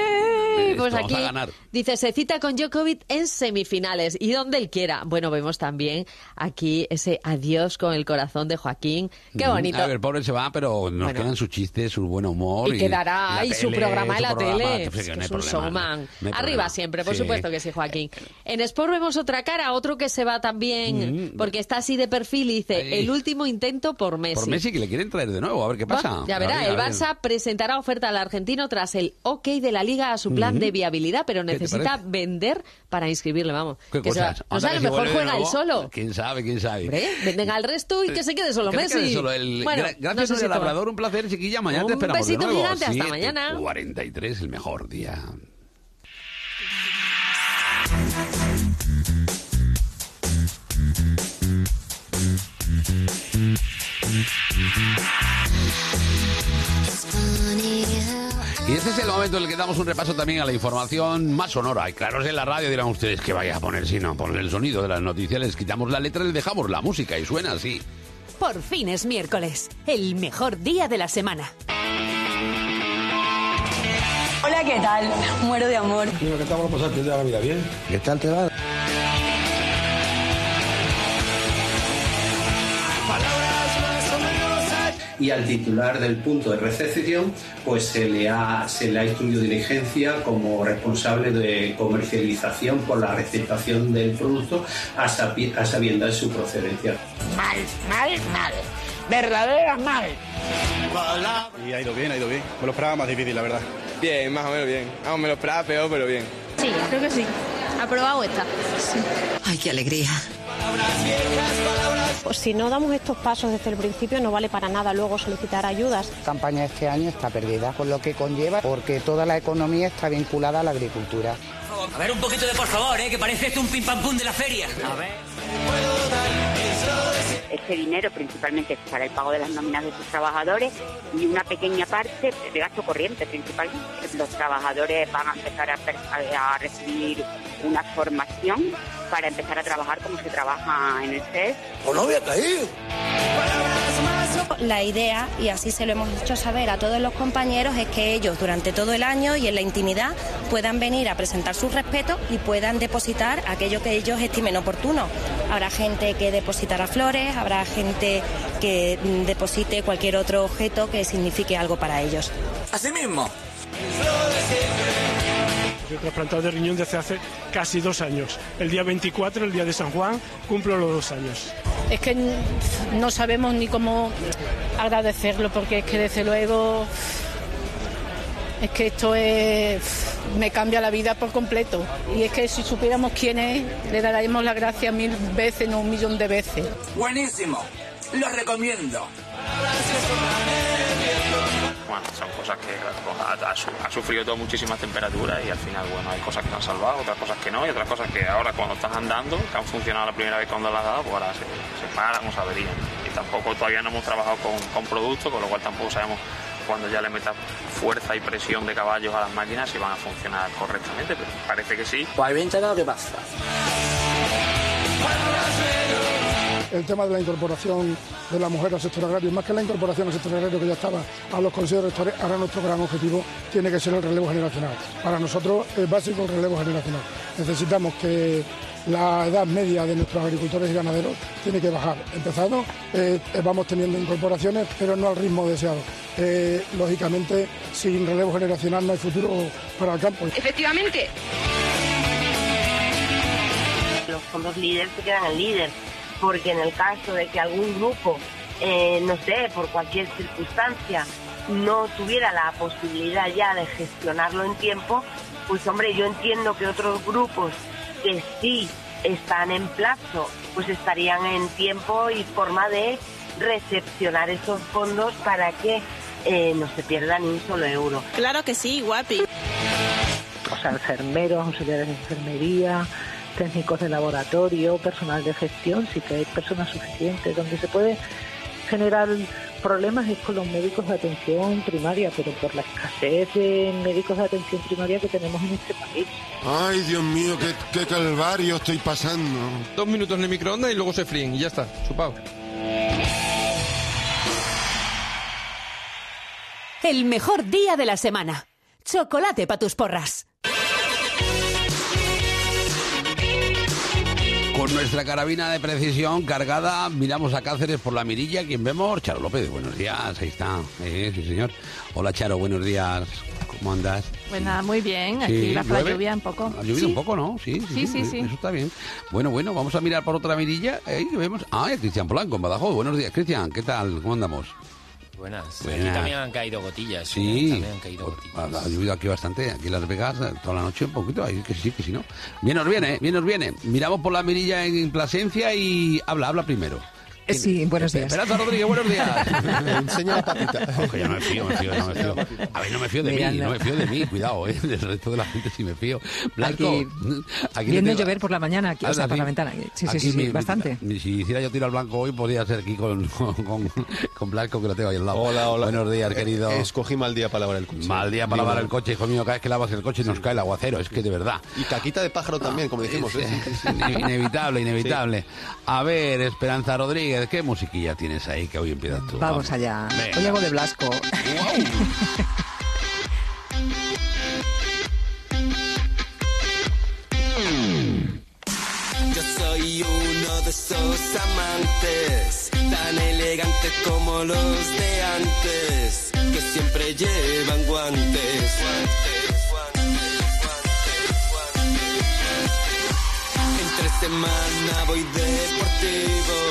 Pues aquí dice, se cita con Djokovic en semifinales y donde él quiera. Bueno, vemos también aquí ese adiós con el corazón de Joaquín. Qué bonito. A ver, pobre se va, pero nos bueno. quedan sus chistes, su buen humor. Y, y quedará ahí su programa en la programa, tele. Pues, es, no es un showman. No, no Arriba problema. siempre, por sí. supuesto que sí, Joaquín. En Sport vemos otra cara, otro que se va también, mm. porque está así de perfil y dice, Ahí. el último intento por Messi. Por Messi, que le quieren traer de nuevo, a ver qué pasa. Bueno, ya verá, ver, el Barça presentará oferta al argentino tras el ok de la Liga a su plan mm-hmm. de viabilidad, pero necesita vender para inscribirle, vamos. ¿Qué que cosas? Se va, no sé, a lo mejor juega él solo. ¿Quién sabe, quién sabe? Hombre, venden al resto y que se quede solo que Messi. Quede solo el... Bueno, gracias, no sé si Labrador, un placer, chiquilla. Mañana un te esperamos besito de nuevo. gigante, hasta mañana. cuarenta y tres, el mejor día. Y este es el momento en el que damos un repaso también a la información más sonora. Y claro, es en la radio, dirán ustedes, que vaya a poner, si no, poner el sonido de las noticias, les quitamos la letra y les dejamos la música y suena así. Por fin es miércoles, el mejor día de la semana. Hola, ¿qué tal? Muero de amor. Mira, ¿qué tal? Vamos a pasar el día de la vida bien. ¿Qué tal te va? Y al titular del punto de recepción pues se le ha se le ha instruido diligencia como responsable de comercialización por la receptación del producto a, sabi- a sabiendas de su procedencia. Mal, mal, mal. Verdadera mal. Y ha ido bien, ha ido bien. Me lo esperaba más difícil, la verdad. Bien, más o menos bien. Vamos, me lo esperaba peor, pero bien. Sí, creo que sí. ¿Aprobado esta? Sí. Ay, qué alegría. Pues si no damos estos pasos desde el principio no vale para nada luego solicitar ayudas. La campaña este año está perdida, con lo que conlleva porque toda la economía está vinculada a la agricultura. A ver, un poquito de por favor, ¿eh? Que parece esto un pim pam pum de la feria. A ver. Este dinero principalmente es para el pago de las nóminas de sus trabajadores y una pequeña parte de gasto corriente principalmente. Los trabajadores van a empezar a, a recibir una formación para empezar a trabajar como se trabaja en el C E S. ¡O no voy a caer! La idea, y así se lo hemos hecho saber a todos los compañeros, es que ellos durante todo el año y en la intimidad puedan venir a presentar sus respetos y puedan depositar aquello que ellos estimen oportuno. Habrá gente que depositará flores, habrá gente que deposite cualquier otro objeto que signifique algo para ellos. Así mismo. Soy trasplantado de riñón desde hace casi dos años. El día veinticuatro, el día de San Juan, cumplo los dos años. Es que no sabemos ni cómo agradecerlo, porque es que desde luego es que esto es, me cambia la vida por completo. Y es que si supiéramos quién es, le daríamos las gracias mil veces, no un millón de veces. Buenísimo, lo recomiendo. Bueno, son cosas que ha, ha, ha sufrido todo muchísimas temperaturas y al final, bueno, hay cosas que han salvado, otras cosas que no, y otras cosas que ahora cuando estás andando, que han funcionado la primera vez cuando las has dado, pues ahora se, se paran o se averían. Y tampoco todavía no hemos trabajado con, con productos, con lo cual tampoco sabemos cuando ya le metas fuerza y presión de caballos a las máquinas si van a funcionar correctamente, pero parece que sí. Pues ahí ven lo que pasa. El tema de la incorporación de la mujer al sector agrario, más que la incorporación al sector agrario que ya estaba a los consejos rectores, ahora nuestro gran objetivo tiene que ser el relevo generacional. Para nosotros es básico el relevo generacional. Necesitamos que la edad media de nuestros agricultores y ganaderos tiene que bajar. Empezado, eh, vamos teniendo incorporaciones, pero no al ritmo deseado. Eh, lógicamente, sin relevo generacional no hay futuro para el campo. Efectivamente. Los fondos líderes se quedan en líder, porque en el caso de que algún grupo, eh, no sé, por cualquier circunstancia, no tuviera la posibilidad ya de gestionarlo en tiempo, pues hombre, yo entiendo que otros grupos que sí están en plazo, pues estarían en tiempo y forma de recepcionar esos fondos para que eh, no se pierda ni un solo euro. Claro que sí, guapi. O sea, enfermeros, auxiliares de enfermería, técnicos de laboratorio, personal de gestión, sí que hay personas suficientes. Donde se puede generar problemas es con los médicos de atención primaria, pero por la escasez de médicos de atención primaria que tenemos en este país. Ay, Dios mío, qué, qué calvario estoy pasando. Dos minutos en el microondas y luego se fríen y ya está, chupado. El mejor día de la semana. Chocolate para tus porras. Con nuestra carabina de precisión cargada, miramos a Cáceres por la mirilla. ¿Quién vemos? Charo López, buenos días, ahí está. Eh, sí, señor. Hola, Charo, buenos días. ¿Cómo andas? Pues nada, muy bien. Aquí Sí, bajo la ¿llueve? lluvia un poco. Ha llovido Sí. un poco, ¿no? Sí, Sí, sí, sí. Eso está bien. Bueno, bueno, vamos a mirar por otra mirilla. Ahí vemos. Ah, y a Cristian Polanco, en Badajoz. Buenos días, Cristian. ¿Qué tal? ¿Cómo andamos? Buenas. Buenas. Aquí también han caído gotillas. Sí, ¿eh? También han caído gotillas. ha, ha llovido aquí bastante, aquí en Las Vegas, toda la noche un poquito, ahí que sí, que sí, no. Bien nos viene, bien nos viene. Miramos por la mirilla en Plasencia y habla, habla primero. Sí, buenos días. Esperanza Rodríguez, buenos días. Enseña la patita. Ojo, yo no me fío, me fío, no me fío. A ver, no me fío de Mira, mí, no. no me fío de mí, cuidado, ¿eh? Del resto de la gente sí me fío. Blanco, Aquí, aquí viendo le tengo- llover por la mañana, aquí, o Ah, sea, por sí. la ventana. Sí, sí, Aquí sí, sí, mi- bastante. mi- si hiciera yo tiro al blanco hoy, podría ser aquí con, con, con, con Blanco, que lo tengo ahí al lado. Hola, hola. Buenos días, Eh, querido. Escogí mal día para lavar el coche. Mal día para Digo, lavar el coche, hijo mío. Cada vez que lavas el coche nos cae el aguacero, es que de verdad. Y caquita de pájaro también, como dijimos. ¿eh? Sí, sí, sí. Ine- Inevitable, inevitable. A ver, Esperanza Rodríguez, ¿qué musiquilla tienes ahí que hoy empiezas tú? Vamos allá. Venga. Hoy hago de Blasco. Yo soy uno de esos amantes, tan elegantes como los de antes, que siempre llevan guantes. Entre semana voy deportivo,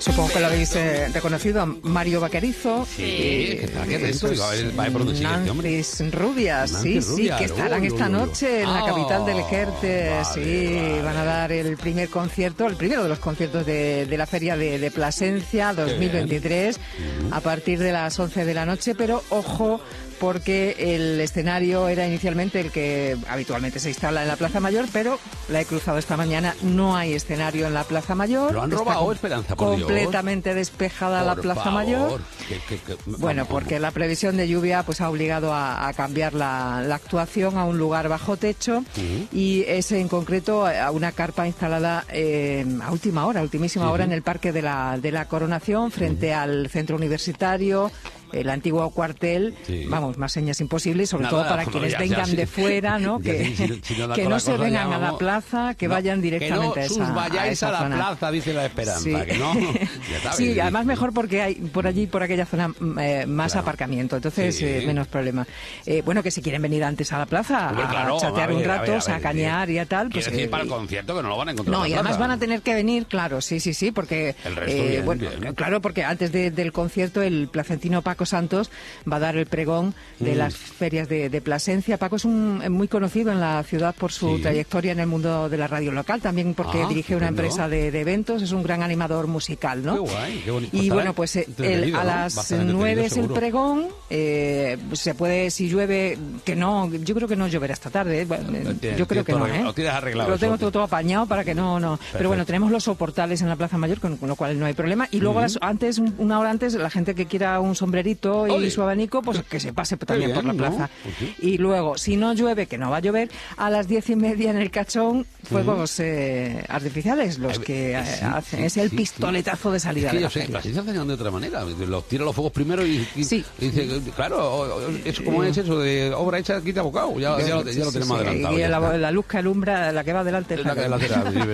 Supongo que lo habéis eh, reconocido, Mario Vaquerizo. Sí, que está aquí atento, digo, a ver, va a ver por dónde sigue este hombre. Nancy Rubias, Nancy sí, Rubias, sí, que estarán uy, esta uy, uy. noche en la Ah, capital del Ejerte. vale, Sí, vale. van a dar el primer concierto, el primero de los conciertos de, de la Feria de, de Plasencia dos mil veintitrés, a partir de las once de la noche, pero ojo, porque el escenario era inicialmente el que habitualmente se instala en la Plaza Mayor, pero la he cruzado esta mañana, no hay escenario en la Plaza Mayor. Lo han Está robado, com- Esperanza, por Dios. completamente despejada la Por Plaza favor. Mayor. Que- que- que- Bueno, vamos, porque la previsión de lluvia pues ha obligado a, a cambiar la, la actuación a un lugar bajo techo y es en concreto a una carpa instalada eh, a última hora, ultimísima hora en el Parque de la, de la Coronación, frente al centro universitario, el antiguo cuartel. Sí. Vamos, más señas imposibles, sobre Nada, todo para no, quienes ya, vengan ya, sí. de fuera, ¿no? Ya, que sí, si no- si no da que con no la se cosa, vengan ya a la vamos. plaza, que No, vayan directamente que no a esa, sus vayáis esa a la zona. plaza, dice la Esperanza, Sí. que no. Ya está Sí, bien. además mejor porque hay por allí, por aquella zona, mm, eh, más Claro. aparcamiento, entonces Sí. eh, menos problema. Eh, bueno, que si quieren venir antes a la plaza, Hombre, a claro, chatear a ver, un a rato, ver, a ver, a cañar y a tal, Quiere pues... decir eh, para el concierto que no lo van a encontrar no, en y la además plaza. van a tener que venir, claro, sí, sí, sí, porque... El resto bien, bueno, bien. claro, porque antes de- del concierto el placentino Paco Santos va a dar el pregón de Mm. las ferias de, de Plasencia. Paco es un, es muy conocido en la ciudad por su Sí. trayectoria en el mundo de la radio local, también porque Ah, dirige una estupendo. empresa de, de eventos, es un gran animador musical, ¿no? Qué guay, qué bonito. Y Estará bueno, pues eh, el- entretenido, a ¿no? las Va a estar entretenido, nueve es el seguro. pregón, eh, se puede, si llueve, que no, yo creo que no lloverá esta tarde, eh, bueno, eh, tienes- yo creo tienes que todo no, arreglado, ¿eh? lo tienes arreglado Lo eso, tengo tío. todo, todo apañado para que no, no. Pero bueno, tenemos los soportales en la Plaza Mayor, con, con lo cual no hay problema. Y luego, Ujú. las- antes, un- una hora antes, la gente que quiera un sombrerito y Ole. su abanico, pues que se pase también bien, por la ¿no? plaza. Pues sí. Y luego, si no llueve, que no va a llover, a las diez y media en el Cachón, fuegos eh, artificiales, los Eh, que eh, sí, hacen. sí, es el sí, pistoletazo de salida Es que de yo la sé, feria. así se hacen de otra manera. Los tira los fuegos primero y, y- Sí. y dice, claro, o- o- es como es eso de obra hecha, quita bocado. Ya, ya, lo, ya lo Sí, tenemos sí, adelantado. y ya la, está. la luz que alumbra, la que va adelante. Es la que la lateral, sí,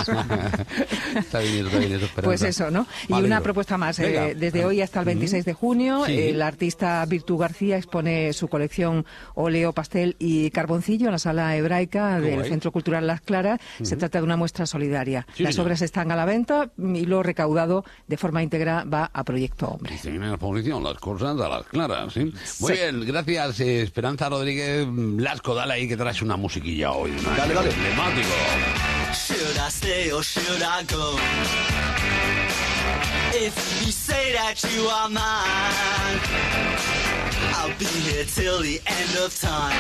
pero- Está bien, está bien, eso, Esperanza. Pues eso, ¿no? Y Vale, una digo. propuesta más. eh, Venga. desde hoy hasta el veintiséis de junio, Sí. eh, el artista Virtu García expone su colección óleo, pastel y carboncillo en la sala hebraica Qué del guay. Centro Cultural Las Claras. Se Ujú. trata de una muestra solidaria. Sí, Las señor. obras están a la venta y lo recaudado de forma íntegra va a Proyecto Hombre. Dice en la exposición las cosas a las claras, ¿sí? Muy Sí. bien, gracias, eh, Esperanza Rodríguez Blasco, dale ahí que traes una musiquilla hoy. ¿no? Dale, dale. Emblemático. Should I stay or should I go? If you say that you are mine, I'll be here till the end of time.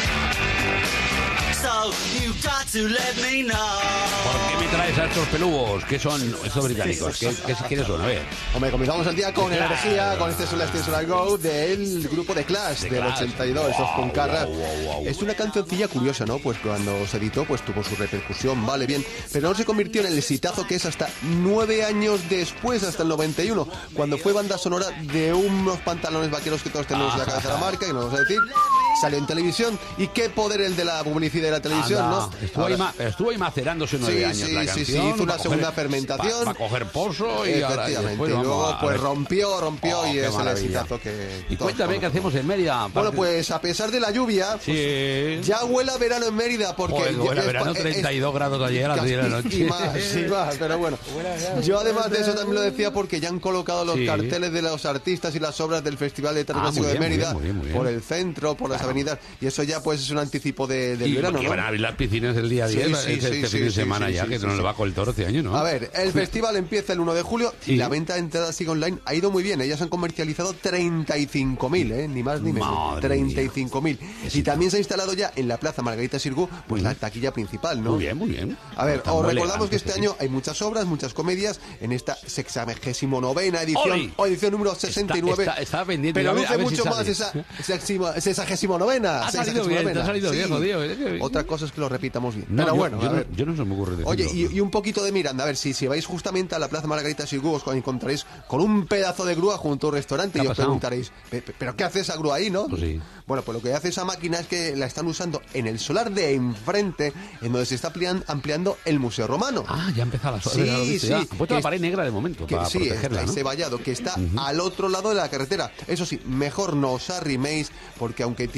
So you got to let me know. ¿Por qué me traes a estos pelugos? ¿Qué son estos británicos? ¿Qué, qué, quiénes son? A ver. Hombre, comenzamos el día con Clash. energía, con este Solar Station I Go del grupo de Clash De del Clash. ochenta y dos, esos Wow, con carras. wow, wow, wow. Es una cancioncilla curiosa, ¿no? Pues cuando se editó, pues tuvo su repercusión, vale, bien, pero no se convirtió en el exitazo que es hasta nueve años después, hasta el noventa y uno, cuando fue banda sonora de unos pantalones vaqueros que todos tenemos en la cabeza de la marca, que no vamos a decir, salió en televisión, y qué poder el de la publicidad y la televisión, Anda, ¿no? Estuvo, ahí, Ahora- ma- estuvo ahí macerándose nueve Sí, años sí, la sí, canción. sí, hizo una para coger- segunda fermentación. Para coger pozo y ahora y Efectivamente, después y vamos luego a- a pues ver. rompió, rompió Oh, y qué es el maravilla. exitazo que... Y todos cuéntame qué hacemos en Mérida. Bueno, pues a pesar de la lluvia, Sí. ya huele a verano en Mérida porque... Joder, huele a es- verano, es- treinta y dos grados ayer a las diez de la noche. Y más, y más, pero bueno. Yo además de eso también lo decía porque ya han colocado los Sí. carteles de los artistas y las obras del Festival de Teatro Ah, Clásico muy de bien, muy Mérida bien, muy bien, muy bien. por el centro, por las avenidas, y eso ya pues es un anticipo de, del Y verano, que ¿no? van a abrir las piscinas el día Sí, diez, sí, este, sí, este sí, fin de sí, semana sí, ya, sí, que sí, no sí. le va con el toro este año, ¿no? A ver, el festival empieza el uno de julio y la venta de entradas sigue online ha ido muy bien. Ellas han comercializado treinta y cinco mil, ¿eh? Ni más ni menos. Madre treinta y cinco mil. Y también se ha instalado ya en la Plaza Margarita Sirgu, pues la taquilla principal, ¿no? Muy bien, muy bien. A ver, Está os muy recordamos que elegante, este sí. año hay muchas obras, muchas comedias en esta sexagésimo novena edición, ¡Ole! o edición número sesenta y nueve. Está- está- está pendiente, pero a ver- luce a ver si mucho sale. más esa sexagésimo- sexagésimo novena. Ha salido sexagésimo bien, te novena. ha salido Sí. bien, jodido. Es que- Otra cosa es que lo repitamos bien. No, pero yo- bueno, yo, a no, ver. yo no se me ocurre decirlo. Oye, y, y un poquito de Miranda, a ver, si, si vais justamente a la Plaza Margarita Sirgu os encontraréis con un pedazo de grúa junto a un restaurante ¿Qué y ha os pasado? preguntaréis, "Pe- pe- ¿pero qué hace esa grúa ahí, no? Pues sí. Bueno, pues lo que hace esa máquina es que la están usando en el solar de enfrente, en donde se está amplian- ampliando el Museo Romano. Ah, ya ha empezado la Sí, ya lo he visto, sí. ya. Han puesto Que la es- pared negra de momento Que para sí, protegerla, está ¿no? ese vallado que está Ujú. al otro lado de la carretera. Eso sí, mejor no os arriméis, porque aunque tiene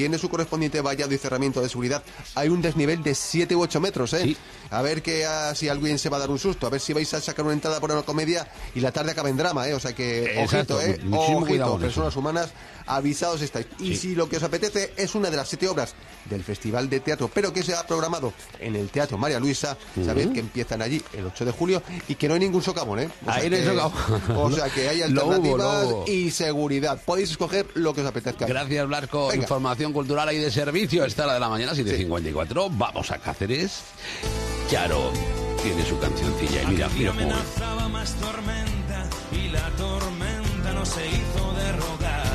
tiene su correspondiente vallado y cerramiento de seguridad. Hay un desnivel de siete u ocho metros, ¿eh? Sí. A ver que uh, si alguien se va a dar un susto, a ver si vais a sacar una entrada por una comedia y la tarde acaba en drama, ¿eh? O sea que, Exacto, ojito, ¿eh? muchísimo Ojito, cuidado con personas eso. humanas, avisados estáis. Y Sí. si lo que os apetece es una de las siete obras del Festival de Teatro, pero que se ha programado en el Teatro María Luisa, sabéis Uh-huh. que empiezan allí el ocho de julio y que no hay ningún socavón, ¿eh? O sea Ahí no hay que- socavón. O sea que hay Lo hubo, alternativas lo hubo. y seguridad. Podéis escoger lo que os apetezca. Gracias, Blasco. Venga. Información cultural y de servicio. Esta hora de la mañana, siete cincuenta y cuatro. Vamos a Cáceres. Charo tiene su cancioncilla. Y mira, mira cómo... amenazaba más tormenta y la tormenta no se hizo de rogar.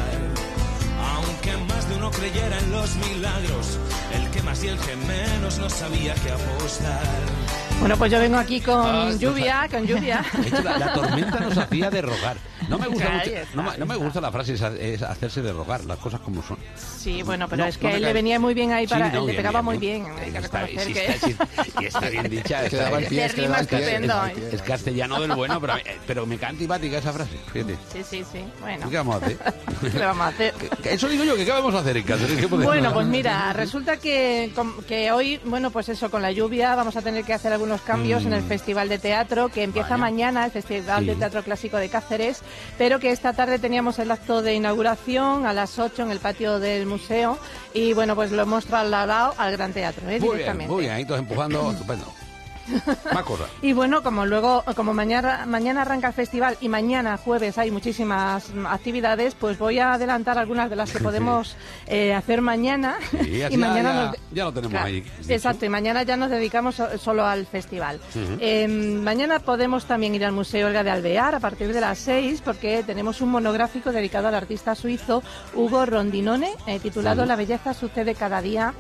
Aunque más de uno creyera en los milagros, el que más y el que menos no sabía qué apostar. Bueno, pues yo vengo aquí con Ah, lluvia, con lluvia. De hecho, la, la tormenta nos hacía de rogar. No me gusta Ahí mucho, está, no, me- no me gusta la frase, es, es hacerse de rogar, las cosas como son. Sí, bueno, pero No, es que no a me él le cae- venía muy bien ahí Sí, para... no, le bien, pegaba bien, muy ¿no? bien. Hay que Está- reconocer sí, que... está- sí, y está bien dicha. Que daba el pie, De que daba el rima pie, estupendo. que daba el pie. Es castellano del bueno, pero, a mí- pero me cae antipática esa frase. Fíjate. Sí, sí, sí. Bueno, ¿Qué vamos a hacer? ¿qué le vamos a hacer? Que Eso digo yo, que ¿qué vamos a hacer en Cáceres? ¿Qué podemos Bueno, hacer? pues mira, resulta que, com- que hoy, bueno, pues eso, con la lluvia vamos a tener que hacer algunos cambios Mm. en el Festival de Teatro, que empieza Vaya. mañana, el Festival Sí. de Teatro Clásico de Cáceres, pero que esta tarde teníamos el acto de inauguración a las ocho en el patio del museo y, bueno, pues lo hemos trasladado al Gran Teatro, ¿eh? Muy bien, directamente. muy bien, ahí todos empujando, estupendo. Más cosas. Y bueno, como luego, como mañana, mañana arranca el festival y mañana jueves hay muchísimas mm, actividades, pues voy a adelantar algunas de las que podemos eh, hacer mañana. Sí, así y mañana ya, nos- ya lo tenemos Claro, ahí. Exacto, y mañana ya nos dedicamos so- solo al festival. Ujú. Eh, mañana podemos también ir al Museo Olga de Alvear a partir de las seis porque tenemos un monográfico dedicado al artista suizo Ugo Rondinone, eh, titulado Ujú. La belleza sucede cada día.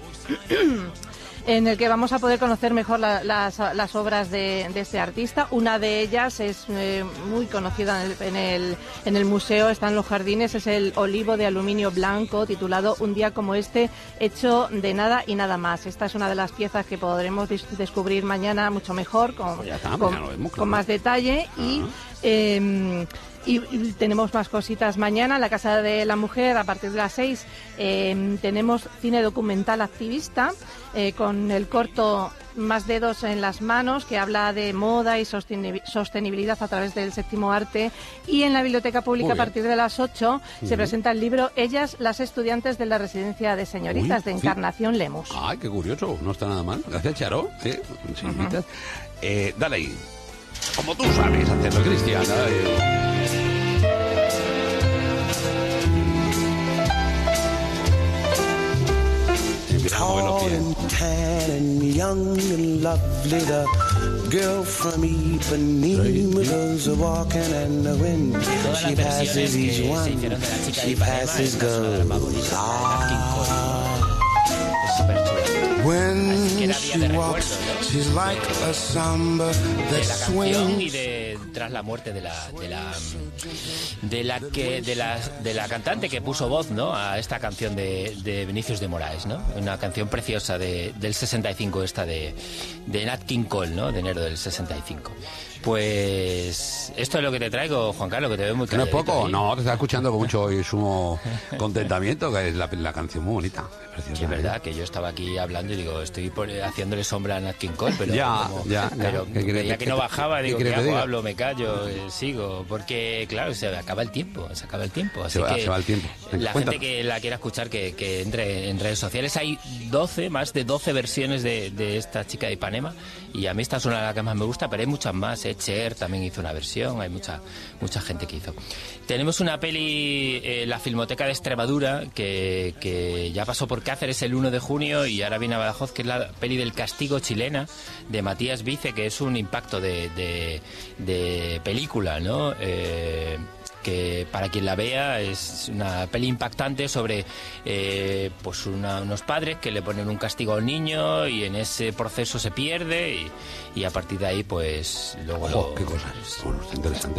En el que vamos a poder conocer mejor la- las, las obras de, de este artista. Una de ellas es eh, muy conocida en el, en, el, en el museo, está en los jardines, es el olivo de aluminio blanco titulado Un día como este, hecho de nada y nada más. Esta es una de las piezas que podremos dis- descubrir mañana mucho mejor, con, Pues ya está, con, mañana lo vemos, con claro. más detalle y... eh, y, y tenemos más cositas mañana en la Casa de la Mujer a partir de las seis. Eh, tenemos cine documental activista eh, con el corto Más dedos en las manos, que habla de moda y sosteni- sostenibilidad a través del séptimo arte. Y en la Biblioteca Pública Muy a bien. partir de las ocho se Ujú. presenta el libro Ellas, las estudiantes de la residencia de señoritas Uy, de sí. Encarnación Lemus. Ay, qué curioso, no está nada mal. Gracias, Charo. ¿eh? Señoritas. Eh, dale ahí. Como tú sabes hacerlo, Cristian. dale. Tall and tan and young and lovely, the girl from Ipanema goes a walking, and when Todas she las versiones passes que each se one, hicieron de la chica de she Ipanema, passes esta es una de las más goes. bonitas, Ah, Es súper chula. when Así que era día she de walks, recuerdo, ¿no? she's like a samba De that la canción y swings. de tras la muerte de la de la de la que de la de la cantante que puso voz, ¿no?, a esta canción de, de Vinicius de Moraes, ¿no? Una canción preciosa de, del sesenta y cinco, esta de de Nat King Cole, ¿no?, de enero del sesenta y cinco. Pues esto es lo que te traigo, Juan Carlos, que te veo muy Que no es calladito poco, ahí. no, te está escuchando con mucho y sumo contentamiento, que es la, la canción muy bonita. Es preciosa. Sí, es verdad que yo estaba aquí hablando y digo, estoy por- haciéndole sombra a Nat King Cole, pero Ya, como- ya, ya. pero ¿Qué quieres ya que que te- no bajaba, qué digo, ¿qué quieres que hago? diga? Hablo, me callo, eh, sigo, porque claro, se acaba el tiempo, se acaba el tiempo, así Se va- que se va el tiempo. Venga, la cuéntanos. gente que la quiera escuchar que, que entre en redes sociales. Hay doce, más de doce versiones de, de esta chica de Ipanema, y a mí esta es una de las que más me gusta, pero hay muchas más, eh. Cher también hizo una versión, hay mucha mucha gente que hizo. Tenemos una peli, eh, la Filmoteca de Extremadura, que, que ya pasó por Cáceres el uno de junio y ahora viene a Badajoz, que es la peli del castigo chilena de Matías Vice, que es un impacto de, de, de película, ¿no? Eh, que para quien la vea es una peli impactante sobre eh, pues una- unos padres que le ponen un castigo a un niño y en ese proceso se pierde y, y a partir de ahí pues luego Ojo, lo- qué cosas. Bueno, está interesante, ¿no?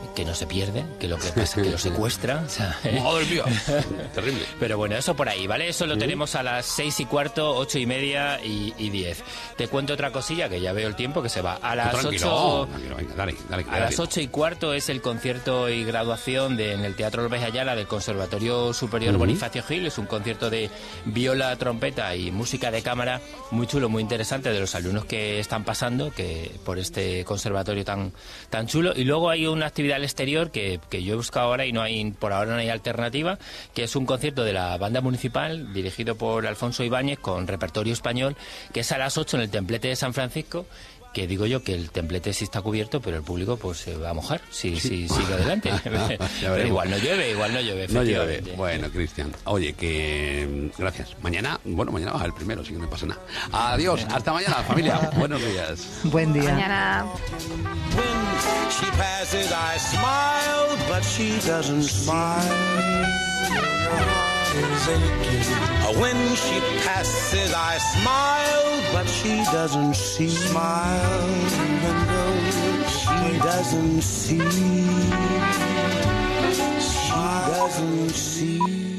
que no se pierde, que lo que pasa es que lo secuestran. ¿sabes? ¡Madre mía! Terrible. Pero bueno, eso por ahí, ¿vale? Eso lo ¿Sí? tenemos a las seis y cuarto, ocho y media y, y diez. Te cuento otra cosilla, que ya veo el tiempo que se va. A las Tranquilo, ocho... tranquilo, venga, dale, dale, que A dale las tiempo. ocho y cuarto es el concierto y graduación de, en el Teatro López Ayala del Conservatorio Superior Ujú. Bonifacio Gil. Es un concierto de viola, trompeta y música de cámara muy chulo, muy interesante, de los alumnos que están pasando que por este conservatorio tan, tan chulo. Y luego hay una actividad al exterior que, que yo he buscado ahora y no hay, por ahora no hay alternativa, que es un concierto de la banda municipal dirigido por Alfonso Ibáñez con repertorio español, que es a las ocho en el Templete de San Francisco. Que digo yo que el templete sí está cubierto, pero el público pues se va a mojar si, si sigue adelante. Pero igual no llueve, igual no llueve, No llueve. efectivamente. Bueno, Cristian. Oye, que mm, gracias. Mañana, bueno, mañana vas el primero, así que no pasa nada. Adiós, hasta mañana, familia. Buenos días. Buen día. Mañana. When she passes, I smile, but she doesn't smile. Is aching. When she passes, I smile, but she doesn't see. Smile, even though she doesn't see. She doesn't see.